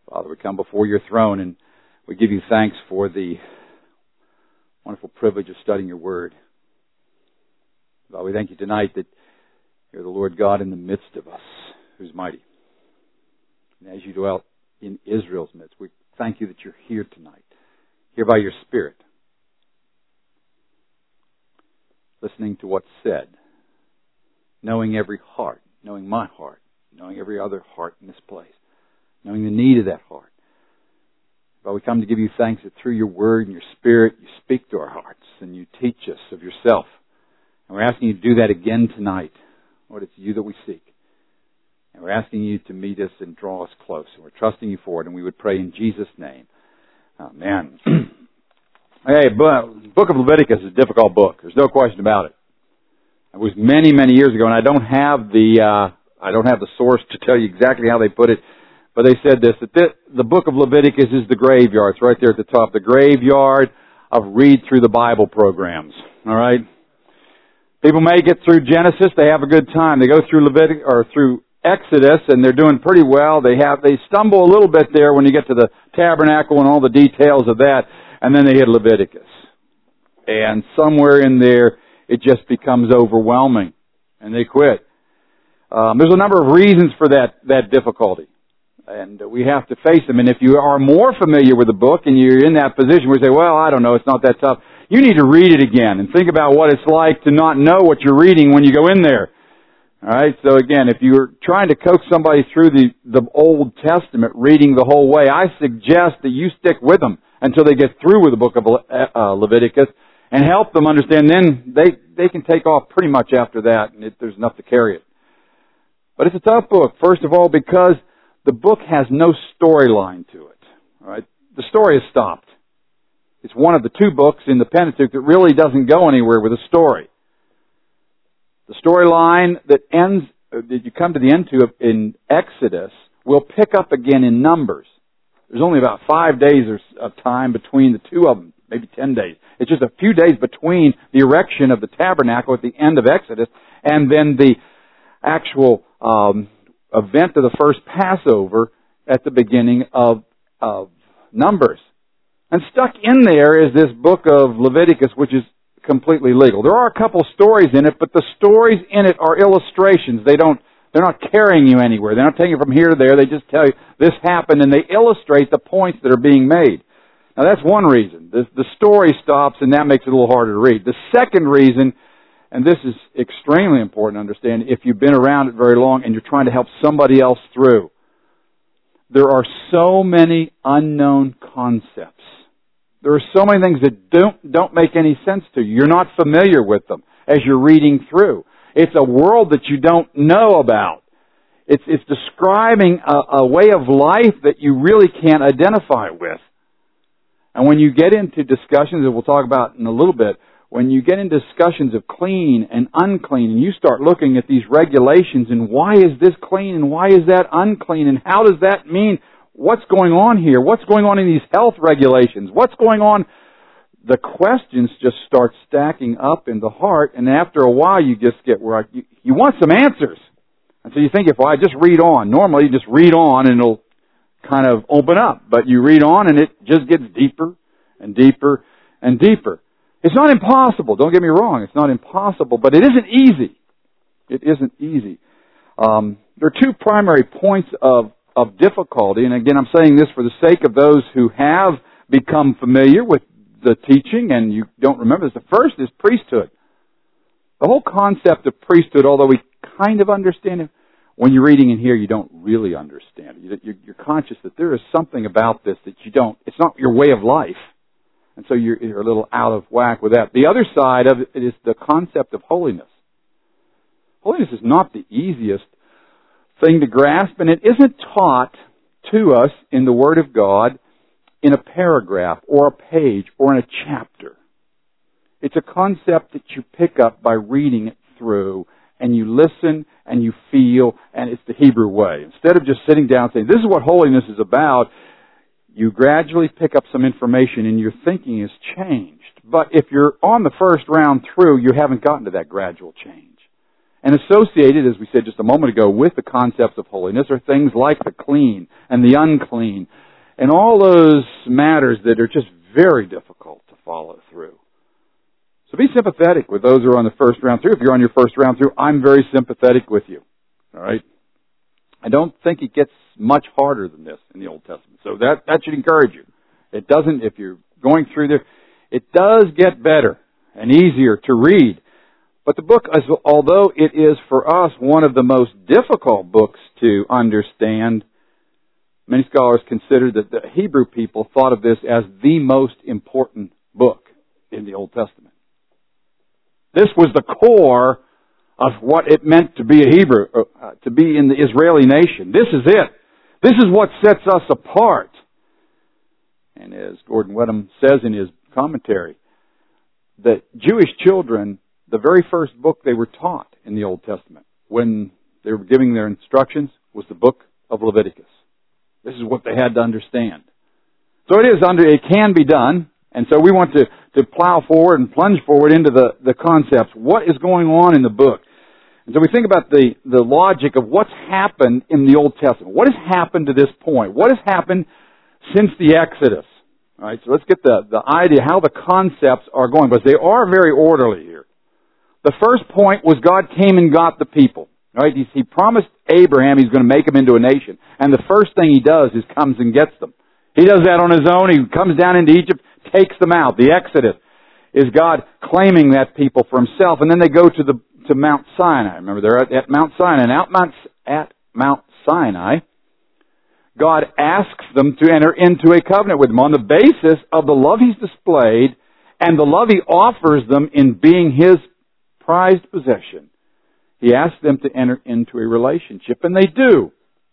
Father, we come before your throne and we give you thanks for the wonderful privilege of studying your word. God, we thank you tonight that you're the Lord God in the midst of us, who's mighty. And as you dwelt in Israel's midst, we thank you that you're here tonight, here by your Spirit, listening to what's said, knowing every heart, knowing my heart, knowing every other heart in this place, knowing the need of that heart. But we come to give you thanks that through your word and your Spirit, you speak to our hearts and you teach us of yourself. And we're asking you to do that again tonight. Lord, it's you that we seek. And we're asking you to meet us and draw us close. And we're trusting you for it. And we would pray in Jesus' name. Amen. Hey, Book of Leviticus is a difficult book. There's no question about it. It was many, many years ago, and I don't have the source to tell you exactly how they put it. But they said this, that the book of Leviticus is the graveyard. It's right there at the top. The graveyard of read through the Bible programs. All right? People may get through Genesis. They have a good time. They go through Leviticus or through Exodus, and they're doing pretty well. They stumble a little bit there when you get to the tabernacle and all the details of that. And then they hit Leviticus. And somewhere in there, it just becomes overwhelming. And they quit. There's a number of reasons for that difficulty. And we have to face them. And if you are more familiar with the book and you're in that position where you say, well, I don't know, it's not that tough, you need to read it again and think about what it's like to not know what you're reading when you go in there. All right? So again, if you're trying to coax somebody through the Old Testament, reading the whole way, I suggest that you stick with them until they get through with the book of Leviticus and help them understand. Then they can take off pretty much after that, and there's enough to carry it. But it's a tough book, first of all, because the book has no storyline to it. All right? The story is stopped. It's one of the two books in the Pentateuch that really doesn't go anywhere with a story. The storyline that you come to the end to in Exodus will pick up again in Numbers. There's only about 5 days of time between the two of them, maybe 10 days. It's just a few days between the erection of the tabernacle at the end of Exodus and then the actual event of the first Passover at the beginning of Numbers. And stuck in there is this book of Leviticus, which is completely legal. There are a couple stories in it, but the stories in it are illustrations. They're not carrying you anywhere. They're not taking you from here to there. They just tell you this happened, and they illustrate the points that are being made. Now that's one reason. The story stops, and that makes it a little harder to read. The second reason, and this is extremely important to understand if you've been around it very long and you're trying to help somebody else through, there are so many unknown concepts. There are so many things that don't make any sense to you. You're not familiar with them as you're reading through. It's a world that you don't know about. It's describing a way of life that you really can't identify with. And when you get into discussions that we'll talk about in a little bit, when you get into discussions of clean and unclean, and you start looking at these regulations and why is this clean and why is that unclean and how does that mean? What's going on here? What's going on in these health regulations? What's going on? The questions just start stacking up in the heart, and after a while you just get where you want some answers. And so you think, if I just read on, normally you just read on and it'll kind of open up. But you read on and it just gets deeper and deeper and deeper. It's not impossible, don't get me wrong, it's not impossible, but it isn't easy. It isn't easy. There are two primary points of difficulty, and again, I'm saying this for the sake of those who have become familiar with the teaching and you don't remember this. The first is priesthood. The whole concept of priesthood, although we kind of understand it, when you're reading in here, you don't really understand it. You're conscious that there is something about this that you don't, it's not your way of life. And so you're a little out of whack with that. The other side of it is the concept of holiness. Holiness is not the easiest thing to grasp, and it isn't taught to us in the Word of God in a paragraph or a page or in a chapter. It's a concept that you pick up by reading it through, and you listen and you feel, and it's the Hebrew way. Instead of just sitting down and saying, this is what holiness is about, you gradually pick up some information and your thinking is changed. But if you're on the first round through, you haven't gotten to that gradual change. And associated, as we said just a moment ago, with the concepts of holiness are things like the clean and the unclean, and all those matters that are just very difficult to follow through. So be sympathetic with those who are on the first round through. If you're on your first round through, I'm very sympathetic with you. All right? I don't think it gets much harder than this in the Old Testament. So that should encourage you. It doesn't, if you're going through there, it does get better and easier to read. But the book, although it is for us one of the most difficult books to understand, many scholars consider that the Hebrew people thought of this as the most important book in the Old Testament. This was the core of what it meant to be a Hebrew, to be in the Israeli nation. This is it. This is what sets us apart. And as Gordon Wedham says in his commentary, that Jewish children, the very first book they were taught in the Old Testament, when they were giving their instructions, was the book of Leviticus. This is what they had to understand. So it can be done, and so we want to plow forward and plunge forward into the concepts. What is going on in the book? And so we think about the logic of what's happened in the Old Testament. What has happened to this point? What has happened since the Exodus? All right, so let's get the idea how the concepts are going, because they are very orderly here. The first point was God came and got the people. Right? He promised Abraham he's going to make him into a nation. And the first thing he does is comes and gets them. He does that on his own. He comes down into Egypt, takes them out. The Exodus is God claiming that people for himself. And then they go to Mount Sinai. Remember, they're at Mount Sinai. And at Mount Sinai, God asks them to enter into a covenant with him on the basis of the love he's displayed and the love he offers them in being his prized possession. He asks them to enter into a relationship, and they do.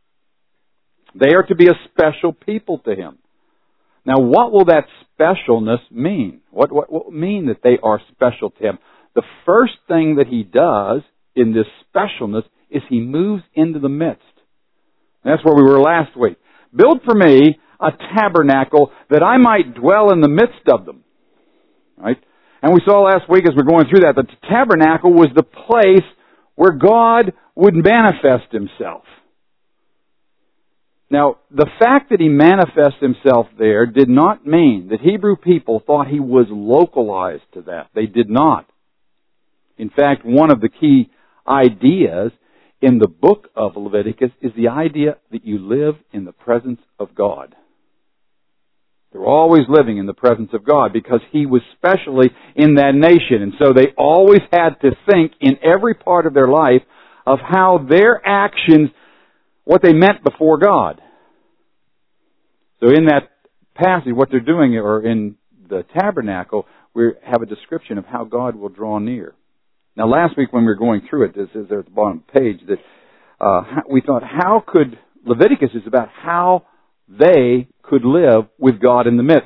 They are to be a special people to him. Now, what will that specialness mean? What will it mean that they are special to him? The first thing that he does in this specialness is he moves into the midst. And that's where we were last week. Build for me a tabernacle that I might dwell in the midst of them. Right? And we saw last week as we're going through that the tabernacle was the place where God would manifest himself. Now, the fact that he manifests himself there did not mean that Hebrew people thought he was localized to that. They did not. In fact, one of the key ideas in the book of Leviticus is the idea that you live in the presence of God. They were always living in the presence of God because he was specially in that nation. And so they always had to think in every part of their life of how their actions, what they meant before God. So in that passage, what they're doing, or in the tabernacle, we have a description of how God will draw near. Now last week when we were going through it, this is there at the bottom of the page, that we thought, how could, Leviticus is about how they could live with God in the midst.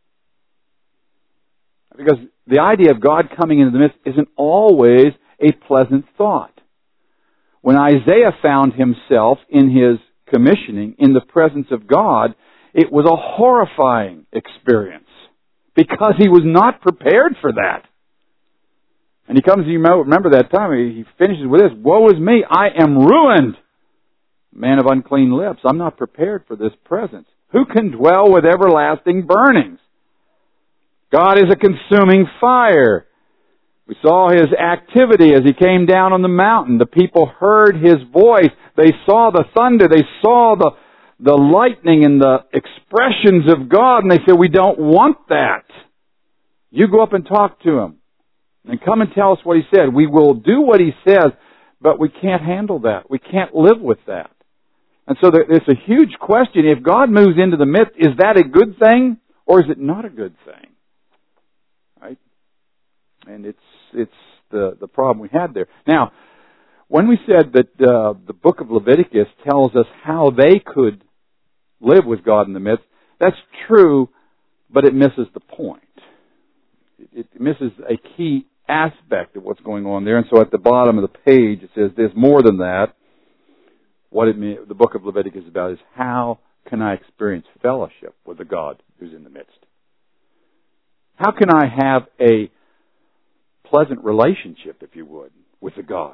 Because the idea of God coming into the midst isn't always a pleasant thought. When Isaiah found himself in his commissioning in the presence of God, it was a horrifying experience because he was not prepared for that. And he comes, you remember that time, he finishes with this, woe is me, I am ruined, man of unclean lips. I'm not prepared for this presence. Who can dwell with everlasting burnings? God is a consuming fire. We saw his activity as he came down on the mountain. The people heard his voice. They saw the thunder. They saw the lightning and the expressions of God. And they said, we don't want that. You go up and talk to him. And come and tell us what he said. We will do what he says, but we can't handle that. We can't live with that. And so there's a huge question. If God moves into the midst, is that a good thing or is it not a good thing? Right? And it's the problem we had there. Now, when we said that the book of Leviticus tells us how they could live with God in the midst, that's true, but it misses the point. It misses a key aspect of what's going on there. And so at the bottom of the page it says there's more than that. What it means, the book of Leviticus is about is how can I experience fellowship with the God who's in the midst? How can I have a pleasant relationship, if you would, with the God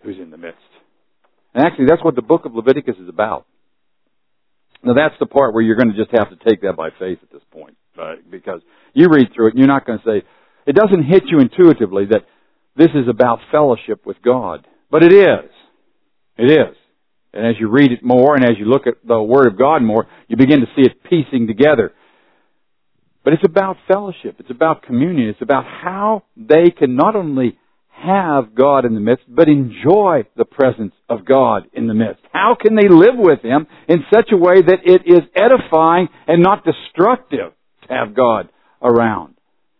who's in the midst. And actually, that's what the book of Leviticus is about. Now, that's the part where you're going to just have to take that by faith at this point. Because you read through it and you're not going to say, it doesn't hit you intuitively that this is about fellowship with God. But it is. It is. And as you read it more and as you look at the Word of God more, you begin to see it piecing together. But it's about fellowship. It's about communion. It's about how they can not only have God in the midst, but enjoy the presence of God in the midst. How can they live with Him in such a way that it is edifying and not destructive to have God around?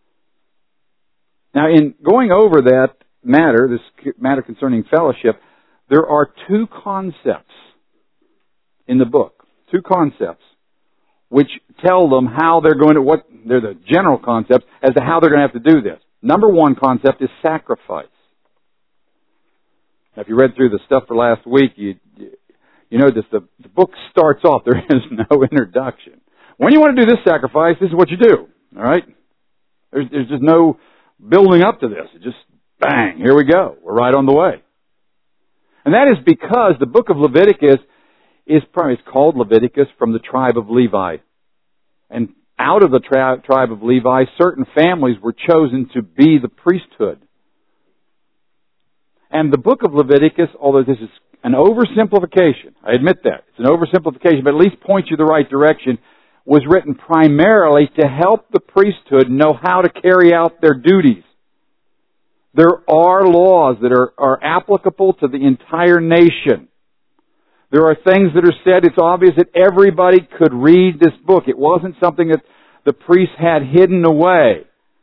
Now, in going over that matter, this matter concerning fellowship, there are two concepts in the book. Two concepts which tell them how they're going to, they're the general concepts as to how they're going to have to do this. Number one concept is sacrifice. Now, if you read through the stuff for last week, you notice the book starts off, there is no introduction. When you want to do this sacrifice, this is what you do. All right? There's just no building up to this. It just, bang, here we go. We're right on the way. And that is because the book of Leviticus is called Leviticus from the tribe of Levi. And out of the tribe of Levi, certain families were chosen to be the priesthood. And the book of Leviticus, although this is an oversimplification, I admit that, it's an oversimplification, but at least points you the right direction, was written primarily to help the priesthood know how to carry out their duties. There are laws that are applicable to the entire nation. There are things that are said, it's obvious that everybody could read this book. It wasn't something that the priests had hidden away.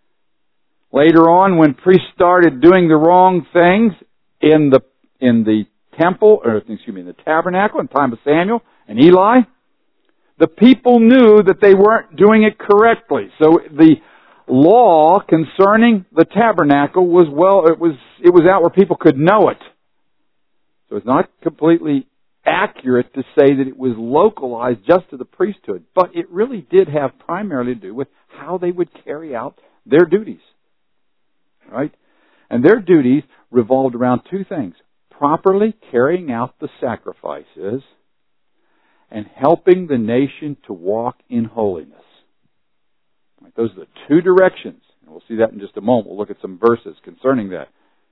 Later on, when priests started doing the wrong things in the temple, in the tabernacle, in the time of Samuel and Eli, the people knew that they weren't doing it correctly. So the law concerning the tabernacle was it was out where people could know it. So it's not completely accurate to say that it was localized just to the priesthood, but it really did have primarily to do with how they would carry out their duties. Right? And their duties revolved around two things: properly carrying out the sacrifices and helping the nation to walk in holiness. Right? Those are the two directions. And we'll see that in just a moment. We'll look at some verses concerning that.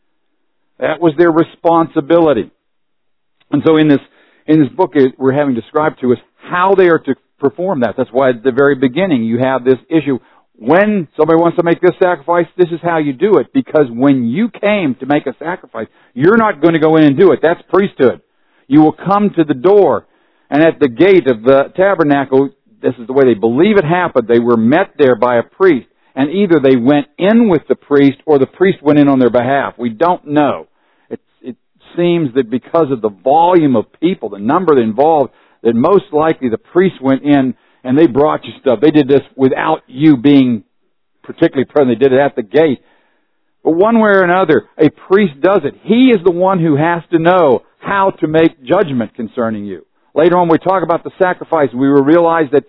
That was their responsibility. And so in this book, we're having described to us how they are to perform that. That's why at the very beginning you have this issue. When somebody wants to make this sacrifice, this is how you do it. Because when you came to make a sacrifice, you're not going to go in and do it. That's priesthood. You will come to the door, and at the gate of the tabernacle, this is the way they believe it happened, they were met there by a priest. And either they went in with the priest or the priest went in on their behalf. We don't know. It seems that because of the volume of people, the number involved, that most likely the priest went in and they brought you stuff. They did this without you being particularly present. They did it at the gate. But one way or another, a priest does it. He is the one who has to know how to make judgment concerning you. Later on, we talk about the sacrifice. We will realize that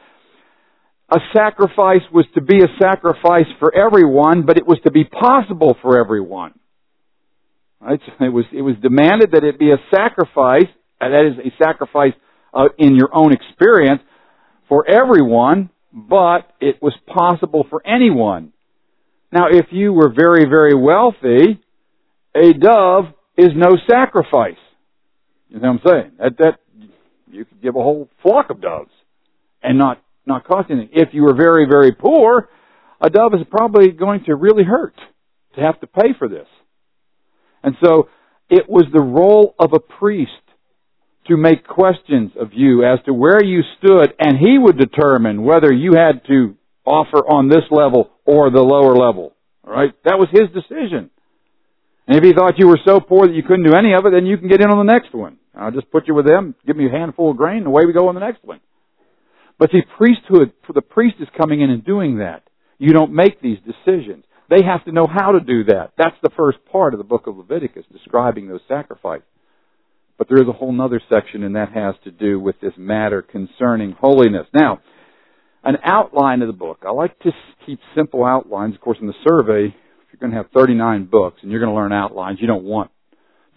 a sacrifice was to be a sacrifice for everyone, but it was to be possible for everyone. Right? So it was demanded that it be a sacrifice, and that is a sacrifice in your own experience, for everyone, but it was possible for anyone. Now, if you were very, very wealthy, a dove is no sacrifice. You know what I'm saying? That you could give a whole flock of doves and not cost anything. If you were very, very poor, a dove is probably going to really hurt to have to pay for this. And so it was the role of a priest to make questions of you as to where you stood, and he would determine whether you had to offer on this level or the lower level. All right? That was his decision. And if he thought you were so poor that you couldn't do any of it, then you can get in on the next one. I'll just put you with them, give me a handful of grain, and away we go on the next one. But see, priesthood, the priest is coming in and doing that. You don't make these decisions. They have to know how to do that. That's the first part of the book of Leviticus, describing those sacrifices. But there is a whole other section, and that has to do with this matter concerning holiness. Now, an outline of the book. I like to keep simple outlines. Of course, in the survey, if you're going to have 39 books and you're going to learn outlines, you don't want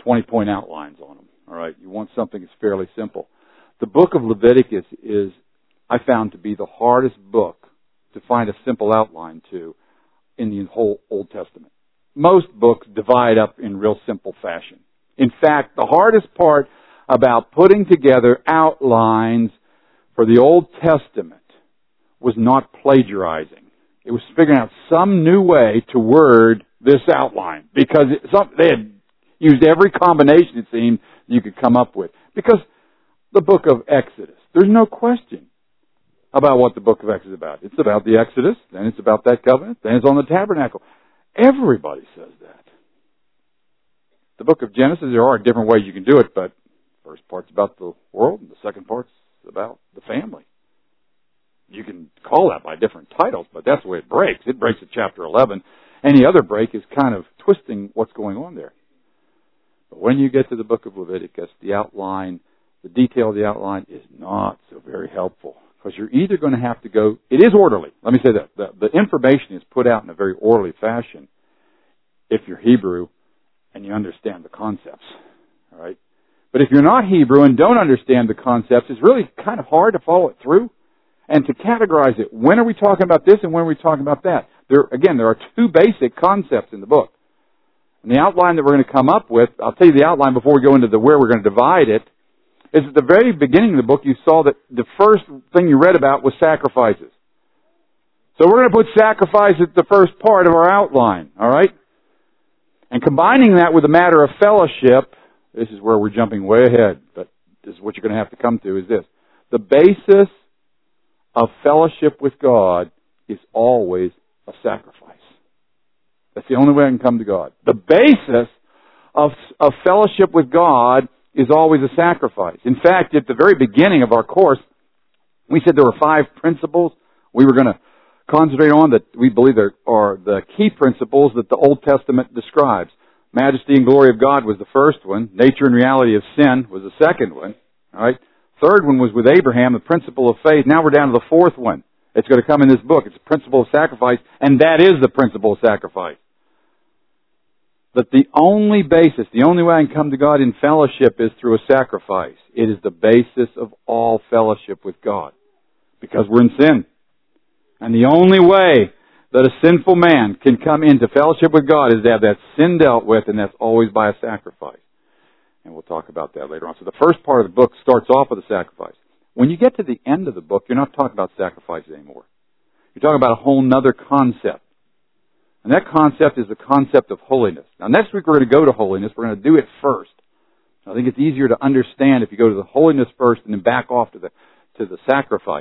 20-point outlines on them. All right, you want something that's fairly simple. The book of Leviticus is, I found, to be the hardest book to find a simple outline to in the whole Old Testament. Most books divide up in real simple fashion. In fact, the hardest part about putting together outlines for the Old Testament was not plagiarizing. It was figuring out some new way to word this outline, because they had used every combination, it seemed, you could come up with. Because the book of Exodus, there's no question about what the book of Exodus is about. It's about the Exodus, then it's about that covenant, then it's on the tabernacle. Everybody says that. The book of Genesis, there are different ways you can do it, but the first part's about the world, and the second part's about the family. You can call that by different titles, but that's the way it breaks. It breaks at chapter 11. Any other break is kind of twisting what's going on there. But when you get to the book of Leviticus, the outline, the detail of the outline is not so very helpful. Because you're either going to have to go, it is orderly. Let me say that. The information is put out in a very orderly fashion if you're Hebrew and you understand the concepts. All right? But if you're not Hebrew and don't understand the concepts, it's really kind of hard to follow it through and to categorize it. When are we talking about this and when are we talking about that? There are two basic concepts in the book. And the outline that we're going to come up with, I'll tell you the outline before we go into where we're going to divide it, is at the very beginning of the book you saw that the first thing you read about was sacrifices. So we're going to put sacrifice at the first part of our outline, all right? And combining that with the matter of fellowship, this is where we're jumping way ahead, but this is what you're going to have to come to, is this. The basis of fellowship with God is always a sacrifice. That's the only way I can come to God. The basis of fellowship with God is always a sacrifice. In fact, at the very beginning of our course, we said there were 5 principles we were going to concentrate on that we believe are the key principles that the Old Testament describes. Majesty and glory of God was the first one. Nature and reality of sin was the second one. All right. Third one was with Abraham, the principle of faith. Now we're down to the fourth one. It's going to come in this book. It's the principle of sacrifice, and that is the principle of sacrifice. But the only basis, the only way I can come to God in fellowship is through a sacrifice. It is the basis of all fellowship with God. Because we're in sin. And the only way that a sinful man can come into fellowship with God is to have that sin dealt with, and that's always by a sacrifice. And we'll talk about that later on. So the first part of the book starts off with a sacrifice. When you get to the end of the book, you're not talking about sacrifice anymore. You're talking about a whole other concept. And that concept is the concept of holiness. Now next week we're going to go to holiness. We're going to do it first. I think it's easier to understand if you go to the holiness first and then back off to the sacrifice.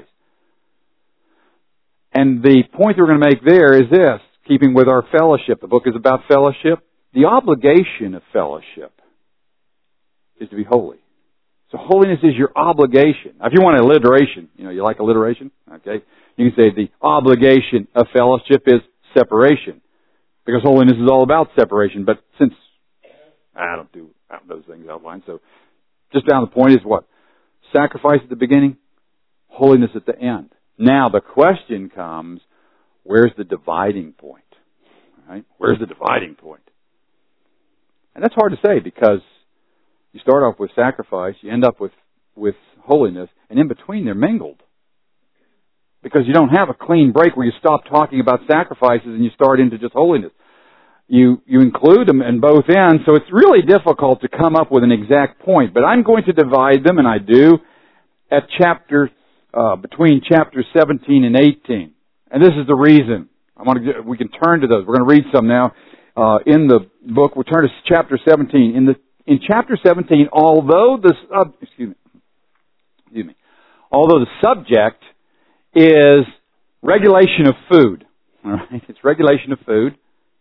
And the point we're going to make there is this, keeping with our fellowship. The book is about fellowship. The obligation of fellowship is to be holy. So holiness is your obligation. Now, if you want alliteration, you like alliteration? Okay. You can say the obligation of fellowship is separation. Because holiness is all about separation. But since I don't do those things outlined, so just down the point is what? Sacrifice at the beginning, holiness at the end. Now the question comes, where's the dividing point? Right? Where's the dividing point? And that's hard to say because you start off with sacrifice, you end up with holiness, and in between they're mingled. Because you don't have a clean break where you stop talking about sacrifices and you start into just holiness. You include them in both ends, so it's really difficult to come up with an exact point. But I'm going to divide them, and I do, at between chapters 17 and 18. And this is the reason. We can turn to those. We're going to read some now in the book. We'll turn to chapter 17. In chapter 17, although the subject is regulation of food. All right, it's regulation of food.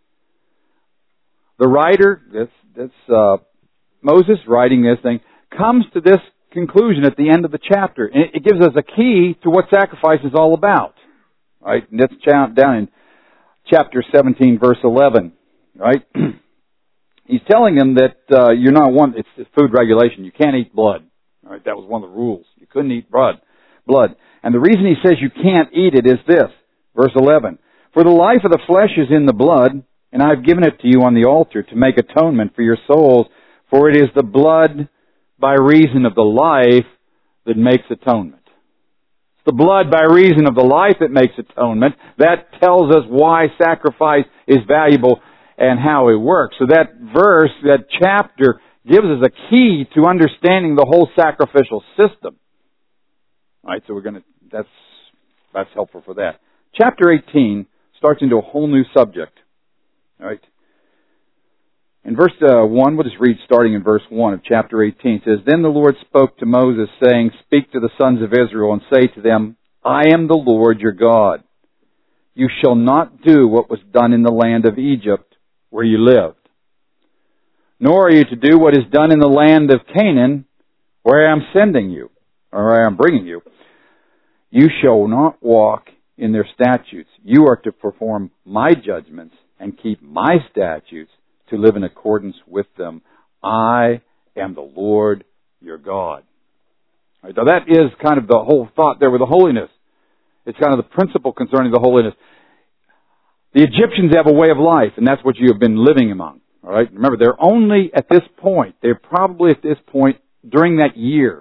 The writer, that's Moses writing this thing, comes to this conclusion at the end of the chapter. And it gives us a key to what sacrifice is all about. Right? And that's down in chapter 17, verse 11. Right? He's telling them that you're not it's food regulation. You can't eat blood. All right? That was one of the rules. You couldn't eat blood. And the reason he says you can't eat it is this. Verse 11. For the life of the flesh is in the blood, and I've given it to you on the altar to make atonement for your souls. For it is the blood by reason of the life that makes atonement. It's the blood by reason of the life that makes atonement. That tells us why sacrifice is valuable and how it works. So that verse, that chapter, gives us a key to understanding the whole sacrificial system. All right, so that's helpful for that. Chapter 18 starts into a whole new subject. All right. In verse 1, we'll just read starting in verse 1 of chapter 18. It says, Then the Lord spoke to Moses, saying, Speak to the sons of Israel, and say to them, I am the Lord your God. You shall not do what was done in the land of Egypt, where you lived. Nor are you to do what is done in the land of Canaan, where I am sending you, or where I am bringing you. You shall not walk in their statutes. You are to perform my judgments and keep my statutes to live in accordance with them. I am the Lord your God. All right, now that is kind of the whole thought there with the holiness. It's kind of the principle concerning the holiness. The Egyptians have a way of life, and that's what you have been living among. All right. Remember, they're only at this point. They're probably at this point during that year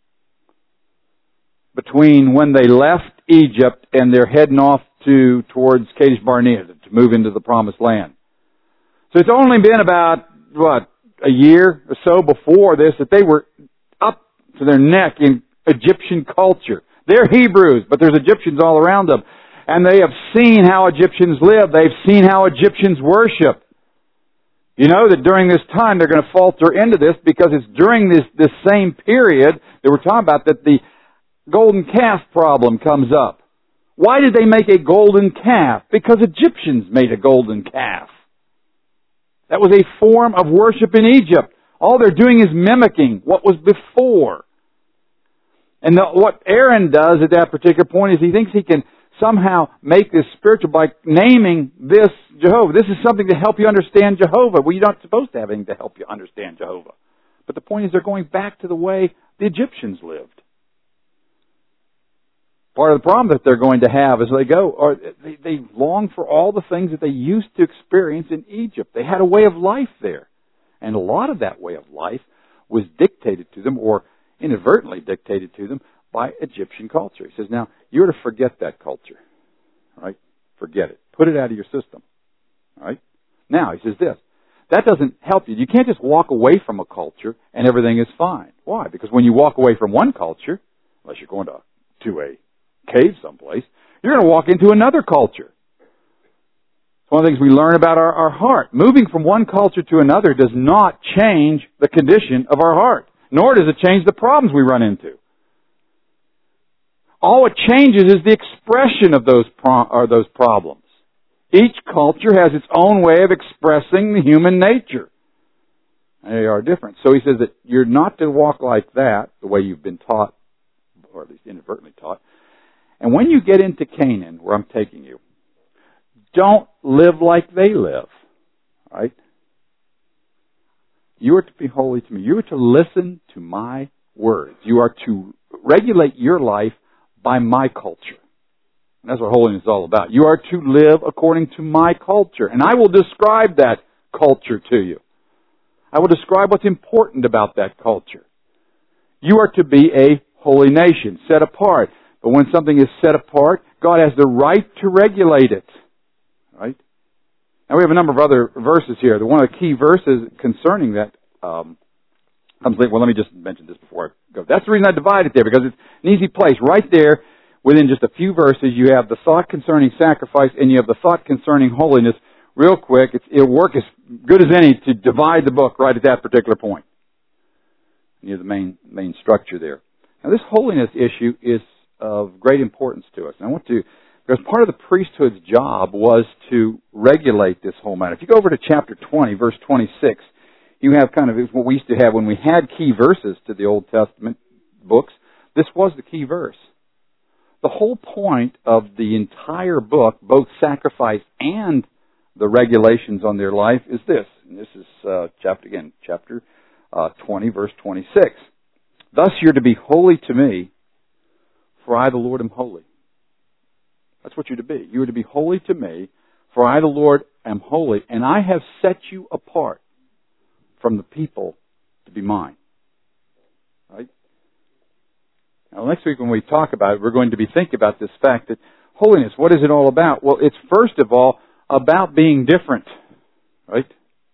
between when they left Egypt and they're heading off towards Kadesh Barnea to move into the Promised Land. So it's only been about a year or so before this that they were up to their neck in Egyptian culture. They're Hebrews, but there's Egyptians all around them, and they have seen how Egyptians live. They've seen how Egyptians worship. You know that during this time they're going to falter into this because it's during this same period that we're talking about that the golden calf problem comes up. Why did they make a golden calf? Because Egyptians made a golden calf. That was a form of worship in Egypt. All they're doing is mimicking what was before. And what Aaron does at that particular point is he thinks he can somehow make this spiritual by naming this Jehovah. This is something to help you understand Jehovah. Well, you're not supposed to have anything to help you understand Jehovah. But the point is they're going back to the way the Egyptians lived. Part of the problem that they're going to have as they go, or they long for all the things that they used to experience in Egypt. They had a way of life there. And a lot of that way of life was dictated to them, or inadvertently dictated to them, by Egyptian culture. He says, now, you're to forget that culture. All right? Forget it. Put it out of your system. All right? Now, he says this. That doesn't help you. You can't just walk away from a culture and everything is fine. Why? Because when you walk away from one culture, unless you're going to a cave someplace, you're going to walk into another culture. It's one of the things we learn about our heart. Moving from one culture to another does not change the condition of our heart, nor does it change the problems we run into. All it changes is the expression of those problems. Each culture has its own way of expressing the human nature. They are different. So he says that you're not to walk like that, the way you've been taught, or at least inadvertently taught. And when you get into Canaan, where I'm taking you, don't live like they live. Right? You are to be holy to me. You are to listen to my words. You are to regulate your life by my culture. And that's what holiness is all about. You are to live according to my culture. And I will describe that culture to you. I will describe what's important about that culture. You are to be a holy nation, set apart. But when something is set apart, God has the right to regulate it. Right? Now we have a number of other verses here. One of the key verses concerning that comes later. Well, let me just mention this before I go. That's the reason I divide it there, because it's an easy place. Right there, within just a few verses, you have the thought concerning sacrifice and you have the thought concerning holiness. Real quick, it'll work as good as any to divide the book right at that particular point. You have the main structure there. Now, this holiness issue is of great importance to us. And I want to, because part of the priesthood's job was to regulate this whole matter. If you go over to chapter 20, verse 26, you have kind of what we used to have when we had key verses to the Old Testament books. This was the key verse. The whole point of the entire book, both sacrifice and the regulations on their life, is this. And this is chapter 20, verse 26. Thus you're to be holy to me, for I, the Lord, am holy. That's what you're to be. You are to be holy to me, for I, the Lord, am holy, and I have set you apart from the people to be mine. Right? Now, next week when we talk about it, we're going to be thinking about this fact that holiness, what is it all about? Well, it's first of all about being different. Right?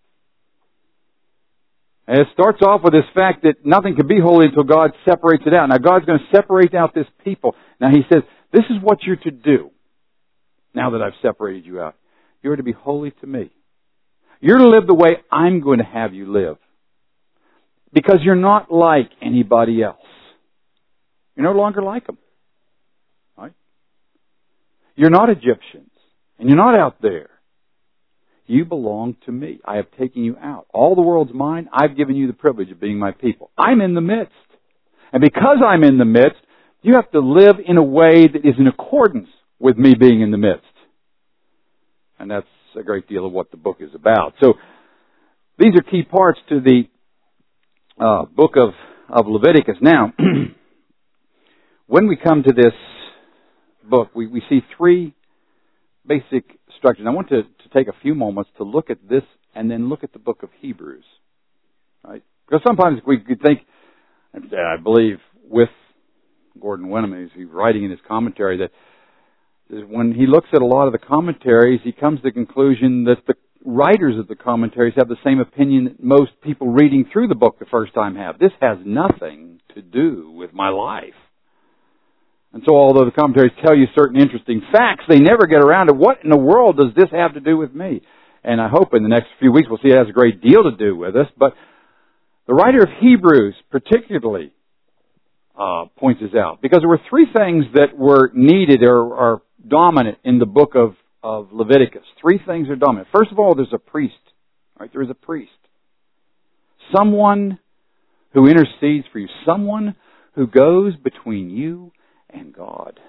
And it starts off with this fact that nothing can be holy until God separates it out. Now, God's going to separate out this people. Now, He says, this is what you're to do now that I've separated you out. You're to be holy to me. You're to live the way I'm going to have you live. Because you're not like anybody else. You're no longer like them. Right? You're not Egyptians. And you're not out there. You belong to me. I have taken you out. All the world's mine. I've given you the privilege of being my people. I'm in the midst. And because I'm in the midst, you have to live in a way that is in accordance with me being in the midst. And that's a great deal of what the book is about. So, these are key parts to the book of Leviticus. Now, when we come to this book, we see three basic structures. I want to take a few moments to look at this and then look at the book of Hebrews. Right? Because sometimes we could think, I believe with Gordon Wenham, as he's writing in his commentary, that when he looks at a lot of the commentaries, he comes to the conclusion that the writers of the commentaries have the same opinion that most people reading through the book the first time have. This has nothing to do with my life. And so although the commentaries tell you certain interesting facts, they never get around to what in the world does this have to do with me? And I hope in the next few weeks we'll see it has a great deal to do with us. But the writer of Hebrews particularly points this out. Because there were three things that were needed or are dominant in the book of Leviticus. Three things are dominant. First of all, there's a priest. Right? There is a priest. Someone who intercedes for you. Someone who goes between you and God.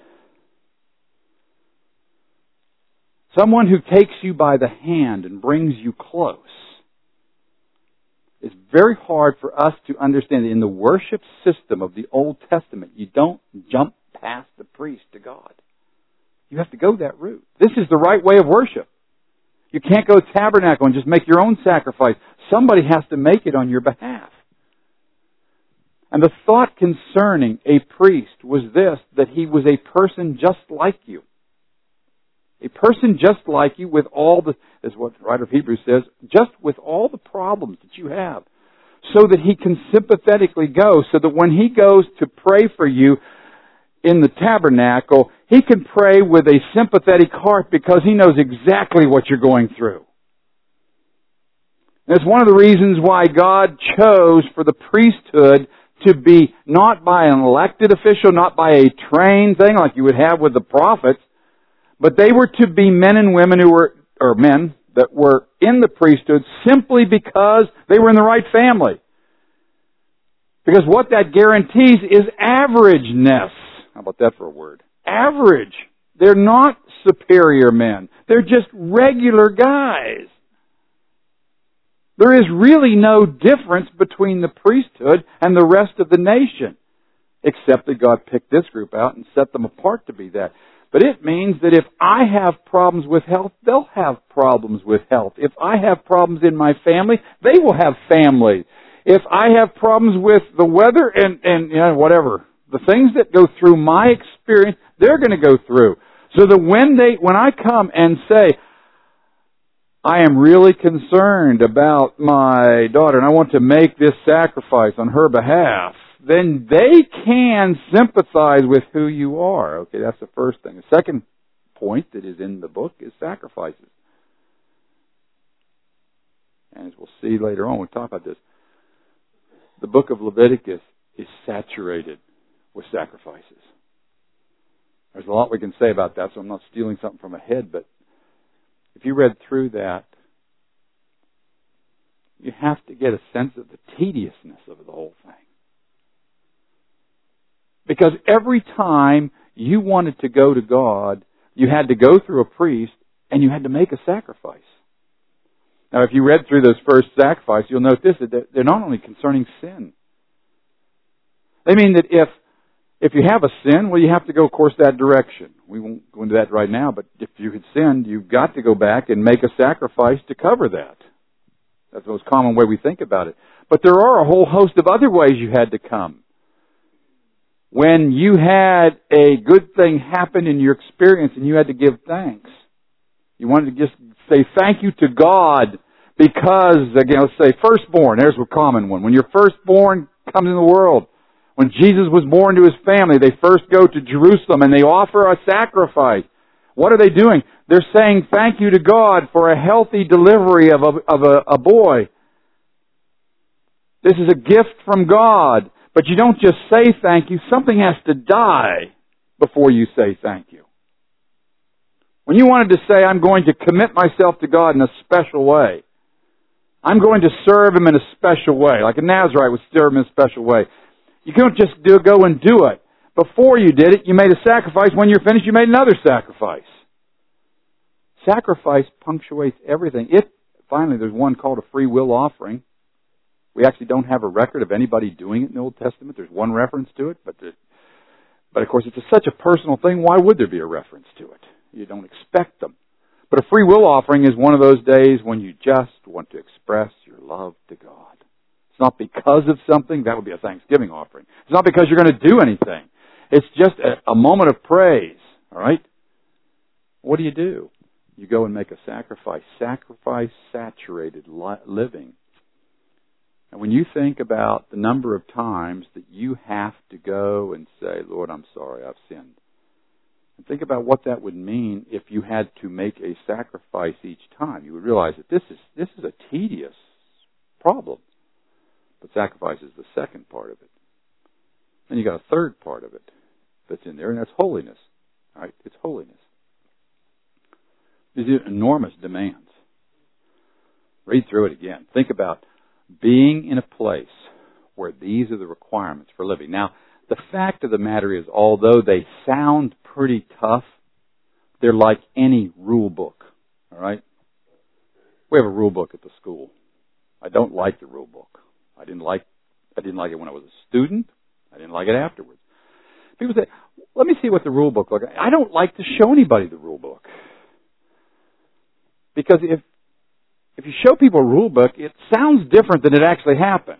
Someone who takes you by the hand and brings you close. It's very hard for us to understand that in the worship system of the Old Testament, you don't jump past the priest to God. You have to go that route. This is the right way of worship. You can't go tabernacle and just make your own sacrifice. Somebody has to make it on your behalf. And the thought concerning a priest was this, that he was a person just like you. A person just like you with all the, as what the writer of Hebrews says, just with all the problems that you have. So that he can sympathetically go, so that when he goes to pray for you in the tabernacle, he can pray with a sympathetic heart because he knows exactly what you're going through. And it's one of the reasons why God chose for the priesthood to be not by an elected official, not by a trained thing like you would have with the prophets, but they were to be men and women who were, or men that were in the priesthood simply because they were in the right family. Because what that guarantees is averageness. How about that for a word? Average. They're not superior men. They're just regular guys. There is really no difference between the priesthood and the rest of the nation, except that God picked this group out and set them apart to be that. But it means that if I have problems with health, they'll have problems with health. If I have problems in my family, they will have family. If I have problems with the weather and you know, whatever, the things that go through my experience, they're going to go through. So that when I come and say, I am really concerned about my daughter and I want to make this sacrifice on her behalf, then they can sympathize with who you are. Okay, that's the first thing. The second point that is in the book is sacrifices. And as we'll see later on, we'll talk about this. The book of Leviticus is saturated with sacrifices. There's a lot we can say about that, so I'm not stealing something from ahead, but if you read through that, you have to get a sense of the tediousness of the whole thing. Because every time you wanted to go to God, you had to go through a priest and you had to make a sacrifice. Now, if you read through those first sacrifices, you'll note this, that they're not only concerning sin. They mean that if you have a sin, well, you have to go, of course, that direction. We won't go into that right now, but if you had sinned, you've got to go back and make a sacrifice to cover that. That's the most common way we think about it. But there are a whole host of other ways you had to come. When you had a good thing happen in your experience and you had to give thanks. You wanted to just say thank you to God because, again, let's say firstborn. There's a common one. When your firstborn comes in the world, when Jesus was born to his family, they first go to Jerusalem and they offer a sacrifice. What are they doing? They're saying thank you to God for a healthy delivery of a boy. This is a gift from God. But you don't just say thank you. Something has to die before you say thank you. When you wanted to say, I'm going to commit myself to God in a special way. I'm going to serve Him in a special way. Like a Nazarite would serve Him in a special way. You don't just go and do it. Before you did it, you made a sacrifice. When you're finished, you made another sacrifice. Sacrifice punctuates everything. Finally, there's one called a free will offering. We actually don't have a record of anybody doing it in the Old Testament. There's one reference to it, but of course it's such a personal thing. Why would there be a reference to it? You don't expect them. But a free will offering is one of those days when you just want to express your love to God. It's not because of something. That would be a Thanksgiving offering. It's not because you're going to do anything. It's just a moment of praise. All right? What do? You go and make a sacrifice. Sacrifice-saturated living. And when you think about the number of times that you have to go and say, Lord, I'm sorry, I've sinned. And think about what that would mean if you had to make a sacrifice each time. You would realize that this is a tedious problem. But sacrifice is the second part of it. Then you got a third part of it that's in there, and that's holiness. All right? It's holiness. These are enormous demands. Read through it again. Think about being in a place where these are the requirements for living. Now, the fact of the matter is, although they sound pretty tough, they're like any rule book. All right? We have a rule book at the school. I don't like the rule book. I didn't like it when I was a student. I didn't like it afterwards. People say, let me see what the rule book looks like. I don't like to show anybody the rule book. Because if you show people a rule book, it sounds different than it actually happens.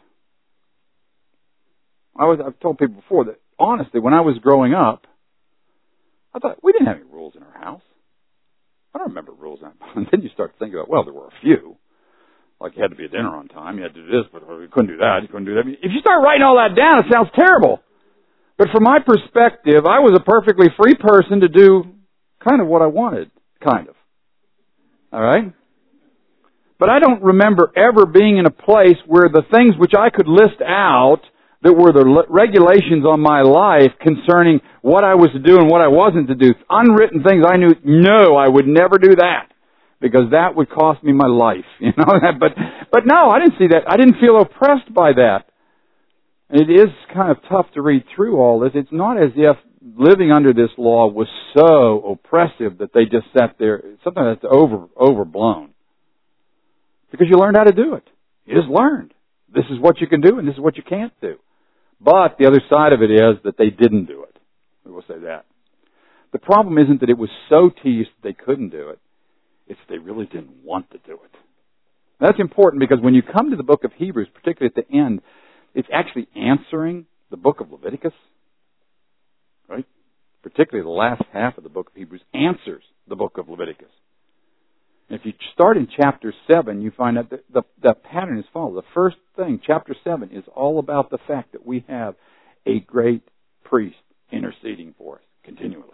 I've told people before that, honestly, when I was growing up, I thought, we didn't have any rules in our house. I don't remember rules. And then you start thinking about, well, there were a few. Like you had to be at dinner on time, you had to do this, but you couldn't do that, you couldn't do that. If you start writing all that down, it sounds terrible. But from my perspective, I was a perfectly free person to do kind of what I wanted, kind of. All right? But I don't remember ever being in a place where the things which I could list out that were the regulations on my life concerning what I was to do and what I wasn't to do, unwritten things I knew, no, I would never do that because that would cost me my life. You know. But no, I didn't see that. I didn't feel oppressed by that. And it is kind of tough to read through all this. It's not as if living under this law was so oppressive that they just sat there. Something that's overblown. Because you learned how to do it. You just learned. This is what you can do and this is what you can't do. But the other side of it is that they didn't do it. We will say that. The problem isn't that it was so tedious that they couldn't do it. It's they really didn't want to do it. That's important because when you come to the book of Hebrews, particularly at the end, it's actually answering the book of Leviticus. Right? Particularly the last half of the book of Hebrews answers the book of Leviticus. And if you start in chapter 7, you find out that the pattern is followed. The first thing, chapter 7, is all about the fact that we have a great priest interceding for us continually.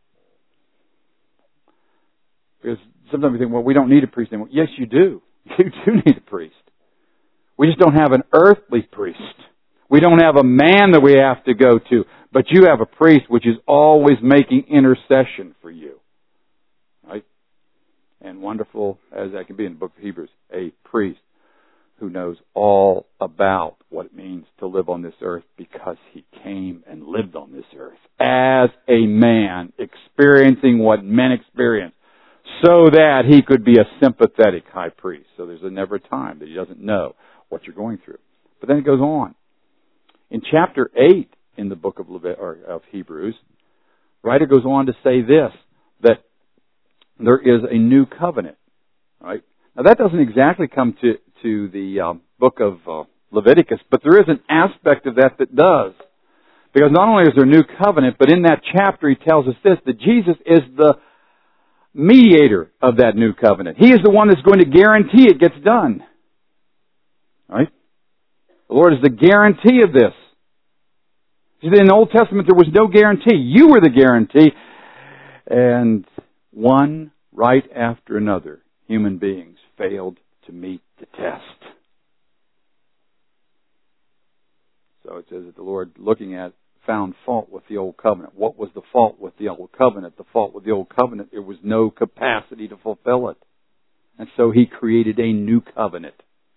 Because sometimes we think, well, we don't need a priest anymore. Yes, you do. You do need a priest. We just don't have an earthly priest. We don't have a man that we have to go to. But you have a priest which is always making intercession for you. Right? And wonderful as that can be in the book of Hebrews, a priest who knows all about what it means to live on this earth because he came and lived on this earth as a man, experiencing what men experience, so that he could be a sympathetic high priest. So there's never a time that he doesn't know what you're going through. But then it goes on. In chapter 8 in the book of Hebrews, writer goes on to say this, that there is a new covenant. Right? Now that doesn't exactly come to the book of Leviticus, but there is an aspect of that does. Because not only is there a new covenant, but in that chapter he tells us this, that Jesus is the mediator of that new covenant. He is the one that's going to guarantee it gets done. Right? The Lord is the guarantee of this. See, in the Old Testament there was no guarantee. You were the guarantee. And one right after another, human beings failed to meet the test. So it says that the Lord, looking at, found fault with the old covenant. What was the fault with the old covenant? The fault with the old covenant, there was no capacity to fulfill it. And so He created a new covenant.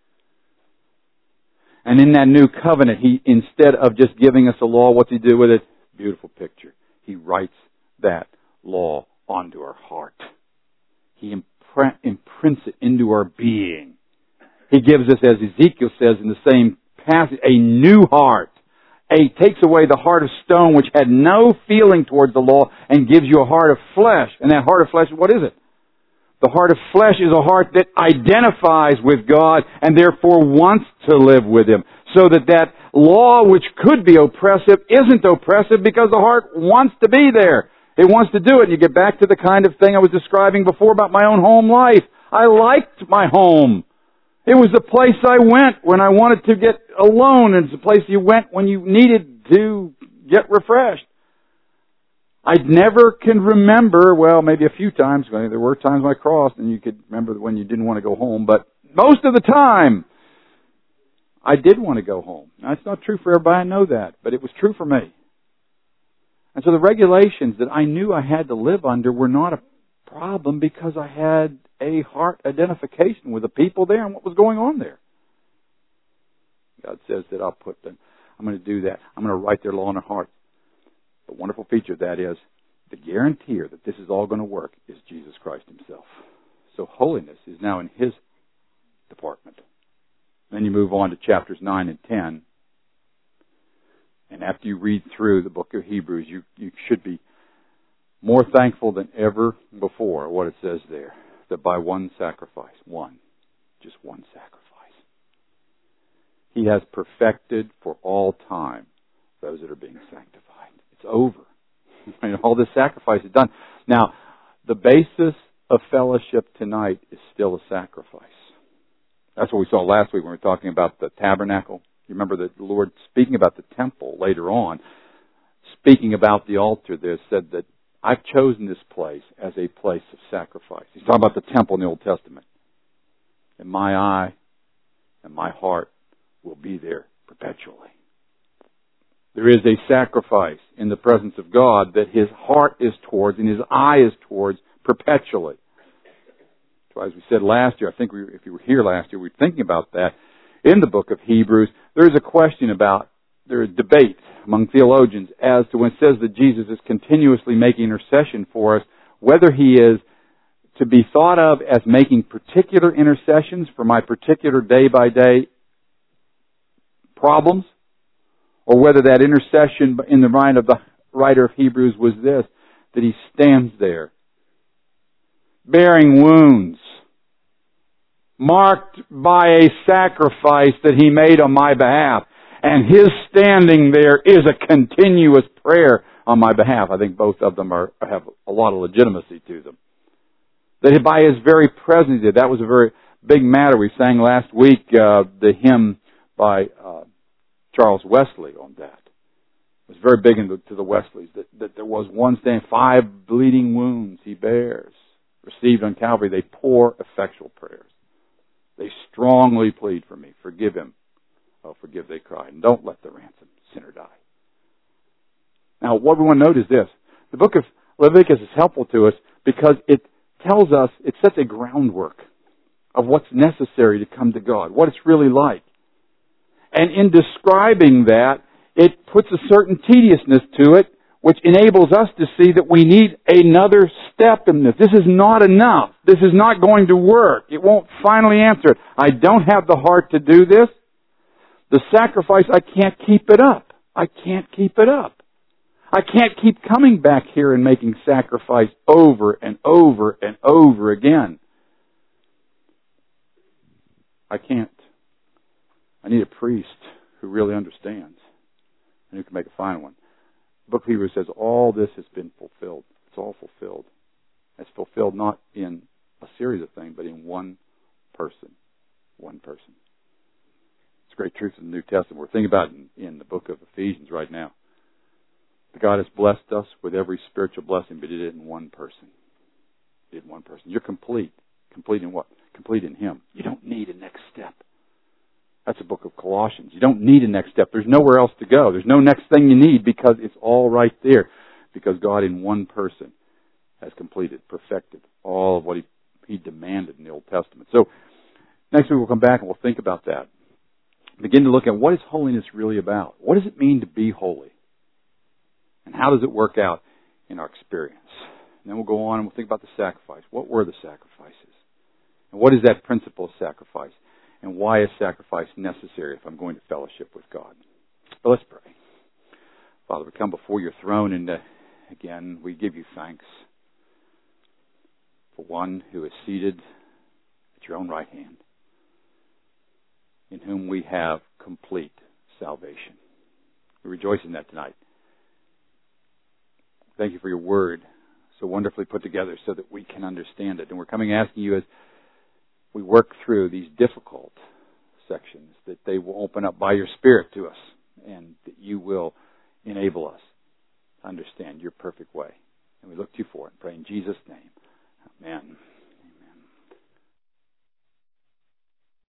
And in that new covenant, He, instead of just giving us a law, what's He do with it? Beautiful picture. He writes that law onto our heart. He imprints it into our being. He gives us, as Ezekiel says in the same passage, a new heart. Takes away the heart of stone which had no feeling towards the law and gives you a heart of flesh. And that heart of flesh, what is it? The heart of flesh is a heart that identifies with God and therefore wants to live with Him. So that law which could be oppressive isn't oppressive because the heart wants to be there. It wants to do it. And you get back to the kind of thing I was describing before about my own home life. I liked my home. It was the place I went when I wanted to get alone. It's the place you went when you needed to get refreshed. I never can remember, well, maybe a few times. There were times when I crossed and you could remember when you didn't want to go home. But most of the time, I did want to go home. Now, it's not true for everybody, I know that. But it was true for me. And so the regulations that I knew I had to live under were not a problem because I had a heart identification with the people there and what was going on there. God says that I'm going to do that. I'm going to write their law in their heart. The wonderful feature of that is the guarantor that this is all going to work is Jesus Christ Himself. So holiness is now in His department. Then you move on to chapters 9 and 10. And after you read through the book of Hebrews, you should be more thankful than ever before what it says there. That by one sacrifice, just one sacrifice, He has perfected for all time those that are being sanctified. It's over. All this sacrifice is done. Now, the basis of fellowship tonight is still a sacrifice. That's what we saw last week when we were talking about the tabernacle. You remember that the Lord, speaking about the temple later on, speaking about the altar there, said that I've chosen this place as a place of sacrifice. He's talking about the temple in the Old Testament. And my eye and my heart will be there perpetually. There is a sacrifice in the presence of God that His heart is towards and His eye is towards perpetually. So as we said last year, I think if you were here last year, we were thinking about that. In the book of Hebrews, there is a question about, there is debate among theologians as to when it says that Jesus is continuously making intercession for us, whether He is to be thought of as making particular intercessions for my particular day-by-day problems, or whether that intercession in the mind of the writer of Hebrews was this, that He stands there, bearing wounds, marked by a sacrifice that He made on my behalf. And His standing there is a continuous prayer on my behalf. I think both of them have a lot of legitimacy to them. That by His very presence, that was a very big matter. We sang last week the hymn by Charles Wesley on that. It was very big to the Wesleys, that there was one standing, 5 bleeding wounds He bears, received on Calvary. They pour effectual prayers. They strongly plead for me. Forgive him. Oh, forgive, they cry. And don't let the ransomed sinner die. Now, what we want to note is this. The book of Leviticus is helpful to us because it tells us, it sets a groundwork of what's necessary to come to God, what it's really like. And in describing that, it puts a certain tediousness to it, which enables us to see that we need another step in this. This is not enough. This is not going to work. It won't finally answer it. I don't have the heart to do this. The sacrifice, I can't keep it up. I can't keep it up. I can't keep coming back here and making sacrifice over and over and over again. I can't. I need a priest who really understands and who can make a fine one. The book of Hebrews says all this has been fulfilled. It's all fulfilled. It's fulfilled not in a series of things, but in one person. One person. It's a great truth in the New Testament. We're thinking about it in the book of Ephesians right now. That God has blessed us with every spiritual blessing, but He did it in one person. He did it in one person. You're complete. Complete in what? Complete in Him. You don't need a next step. That's the book of Colossians. You don't need a next step. There's nowhere else to go. There's no next thing you need because it's all right there. Because God in one person has completed, perfected all of what He demanded in the Old Testament. So next week we'll come back and we'll think about that. Begin to look at what is holiness really about. What does it mean to be holy? And how does it work out in our experience? And then we'll go on and we'll think about the sacrifice. What were the sacrifices? And what is that principle of sacrifice? And why is sacrifice necessary if I'm going to fellowship with God? But let's pray. Father, we come before your throne and again, we give you thanks for one who is seated at your own right hand, in whom we have complete salvation. We rejoice in that tonight. Thank you for your word, so wonderfully put together so that we can understand it. And we're coming asking you as we work through these difficult sections that they will open up by your Spirit to us and that you will enable us to understand your perfect way. And we look to you for it and pray in Jesus' name. Amen.